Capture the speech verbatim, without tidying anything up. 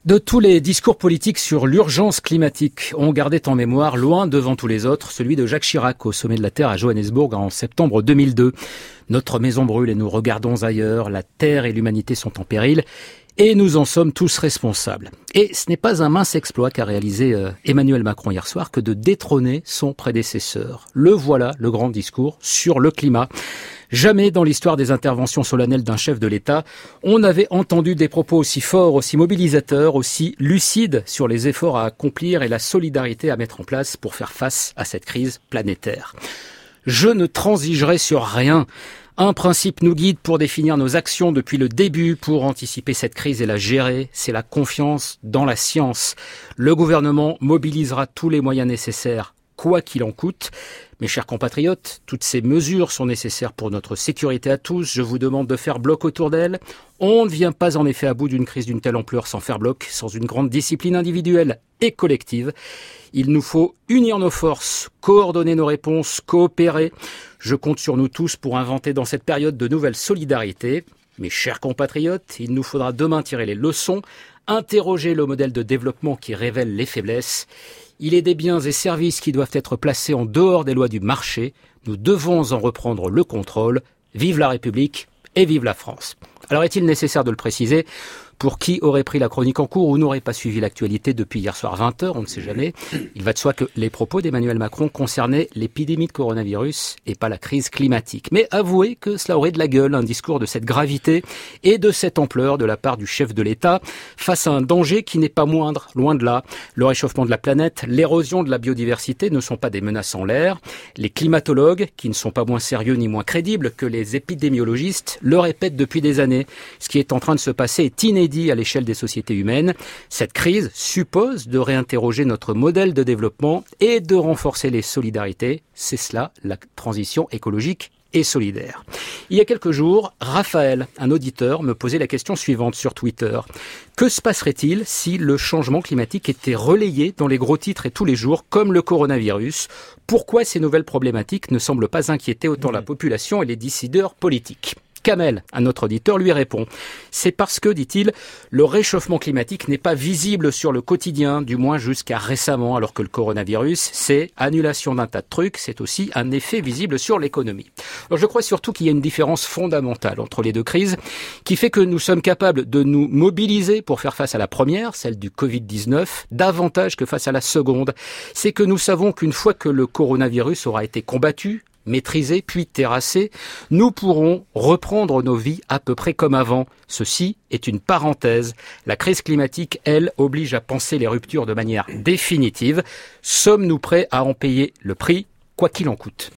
De tous les discours politiques sur l'urgence climatique, on gardait en mémoire, loin devant tous les autres, celui de Jacques Chirac au sommet de la Terre à Johannesburg en septembre deux mille deux. Notre maison brûle et nous regardons ailleurs, la Terre et l'humanité sont en péril et nous en sommes tous responsables. Et ce n'est pas un mince exploit qu'a réalisé euh, Emmanuel Macron hier soir que de détrôner son prédécesseur. Le voilà, le grand discours sur le climat. Jamais dans l'histoire des interventions solennelles d'un chef de l'État, on n'avait entendu des propos aussi forts, aussi mobilisateurs, aussi lucides sur les efforts à accomplir et la solidarité à mettre en place pour faire face à cette crise planétaire. Je ne transigerai sur rien. Un principe nous guide pour définir nos actions depuis le début, pour anticiper cette crise et la gérer, c'est la confiance dans la science. Le gouvernement mobilisera tous les moyens nécessaires, quoi qu'il en coûte. Mes chers compatriotes, toutes ces mesures sont nécessaires pour notre sécurité à tous. Je vous demande de faire bloc autour d'elles. On ne vient pas en effet à bout d'une crise d'une telle ampleur sans faire bloc, sans une grande discipline individuelle et collective. Il nous faut unir nos forces, coordonner nos réponses, coopérer. Je compte sur nous tous pour inventer dans cette période de nouvelles solidarités. Mes chers compatriotes, il nous faudra demain tirer les leçons, interroger le modèle de développement qui révèle les faiblesses. Il est des biens et services qui doivent être placés en dehors des lois du marché. Nous devons en reprendre le contrôle. Vive la République et vive la France. Alors est-il nécessaire de le préciser ? Pour qui aurait pris la chronique en cours ou n'aurait pas suivi l'actualité depuis hier soir vingt heures, on ne sait jamais. Il va de soi que les propos d'Emmanuel Macron concernaient l'épidémie de coronavirus et pas la crise climatique. Mais avouez que cela aurait de la gueule, un discours de cette gravité et de cette ampleur de la part du chef de l'État face à un danger qui n'est pas moindre, loin de là. Le réchauffement de la planète, l'érosion de la biodiversité ne sont pas des menaces en l'air. Les climatologues, qui ne sont pas moins sérieux ni moins crédibles que les épidémiologistes, le répètent depuis des années. Ce qui est en train de se passer est inédit à l'échelle des sociétés humaines. Cette crise suppose de réinterroger notre modèle de développement et de renforcer les solidarités. C'est cela, la transition écologique et solidaire. Il y a quelques jours, Raphaël, un auditeur, me posait la question suivante sur Twitter. Que se passerait-il si le changement climatique était relayé dans les gros titres et tous les jours, comme le coronavirus ? Pourquoi ces nouvelles problématiques ne semblent pas inquiéter autant la population et les décideurs politiques ? Kamel, un autre auditeur, lui répond « C'est parce que, dit-il, le réchauffement climatique n'est pas visible sur le quotidien, du moins jusqu'à récemment, alors que le coronavirus, c'est annulation d'un tas de trucs, c'est aussi un effet visible sur l'économie. » Alors je crois surtout qu'il y a une différence fondamentale entre les deux crises qui fait que nous sommes capables de nous mobiliser pour faire face à la première, celle du covid dix-neuf, davantage que face à la seconde. C'est que nous savons qu'une fois que le coronavirus aura été combattu, maîtrisé puis terrassé, nous pourrons reprendre nos vies à peu près comme avant. Ceci est une parenthèse. La crise climatique, elle, oblige à penser les ruptures de manière définitive. Sommes-nous prêts à en payer le prix, quoi qu'il en coûte ?